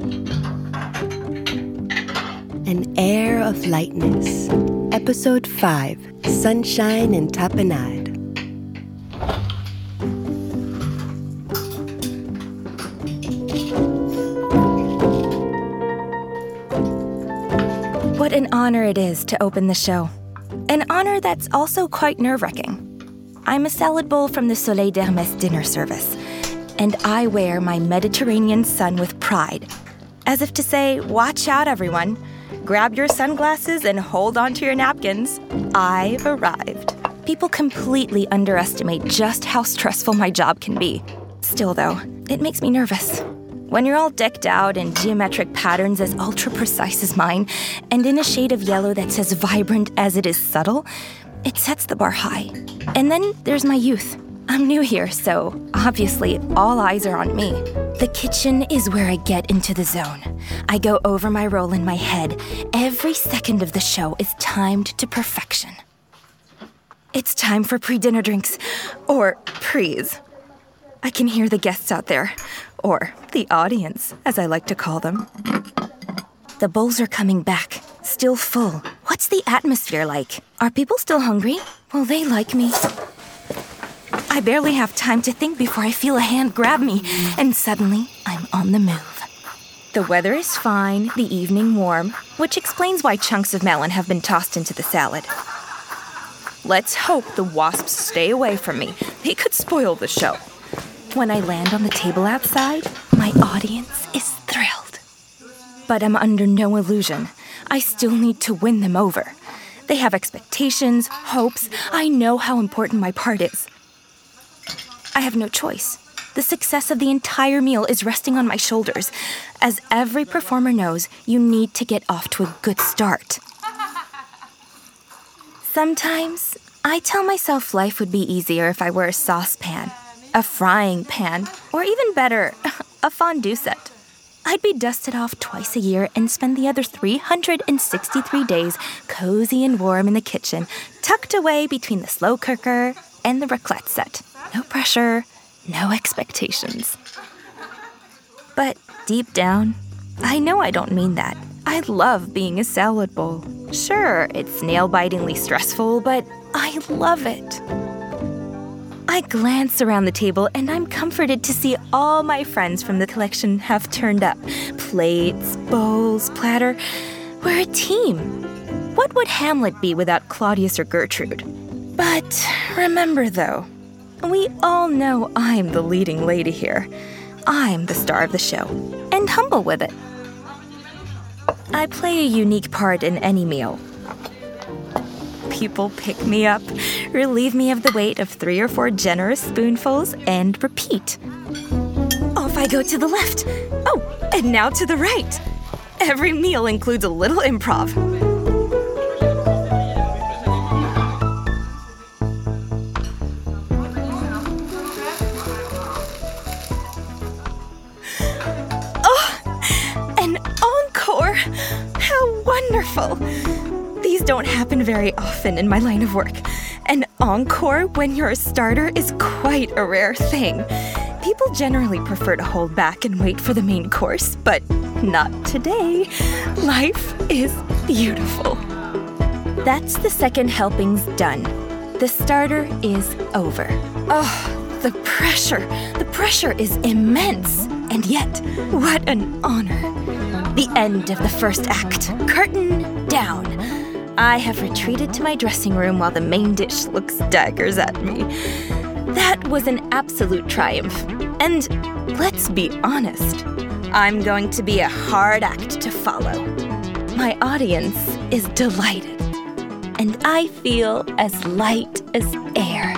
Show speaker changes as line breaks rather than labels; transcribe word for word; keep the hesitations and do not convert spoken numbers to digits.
An Air of Lightness, Episode five, Sunshine and Tapenade.
What an honor it is to open the show. An honor that's also quite nerve-wracking. I'm a salad bowl from the Soleil d'Hermès dinner service, and I wear my Mediterranean sun with pride, as if to say, watch out, everyone. Grab your sunglasses and hold on to your napkins. I've arrived. People completely underestimate just how stressful my job can be. Still, though, it makes me nervous. When you're all decked out in geometric patterns as ultra-precise as mine, and in a shade of yellow that's as vibrant as it is subtle, it sets the bar high. And then there's my youth. I'm new here, so obviously all eyes are on me. The kitchen is where I get into the zone. I go over my role in my head. Every second of the show is timed to perfection. It's time for pre-dinner drinks, or pre's. I can hear the guests out there, or the audience, as I like to call them. The bowls are coming back, still full. What's the atmosphere like? Are people still hungry? Will they like me? I barely have time to think before I feel a hand grab me, and suddenly I'm on the move. The weather is fine, the evening warm, which explains why chunks of melon have been tossed into the salad. Let's hope the wasps stay away from me. They could spoil the show. When I land on the table outside, my audience is thrilled. But I'm under no illusion. I still need to win them over. They have expectations, hopes. I know how important my part is. I have no choice. The success of the entire meal is resting on my shoulders. As every performer knows, you need to get off to a good start. Sometimes, I tell myself life would be easier if I were a saucepan, a frying pan, or even better, a fondue set. I'd be dusted off twice a year and spend the other three hundred sixty-three days cozy and warm in the kitchen, tucked away between the slow cooker and the raclette set. No pressure, no expectations. But deep down, I know I don't mean that. I love being a salad bowl. Sure, it's nail-bitingly stressful, but I love it. I glance around the table and I'm comforted to see all my friends from the collection have turned up. Plates, bowls, platter. We're a team. What would Hamlet be without Claudius or Gertrude? But remember though, we all know I'm the leading lady here. I'm the star of the show, and humble with it. I play a unique part in any meal. People pick me up, relieve me of the weight of three or four generous spoonfuls, and repeat. Off I go to the left. Oh, and now to the right. Every meal includes a little improv. Oh, an encore! How wonderful! These don't happen very often in my line of work. An encore when you're a starter is quite a rare thing. People generally prefer to hold back and wait for the main course, but not today. Life is beautiful. That's the second helping's done. The starter is over. Oh, the pressure. The pressure is immense. And yet, what an honor. The end of the first act. Curtain down. I have retreated to my dressing room while the main dish looks daggers at me. That was an absolute triumph. And let's be honest, I'm going to be a hard act to follow. My audience is delighted, and I feel as light as air.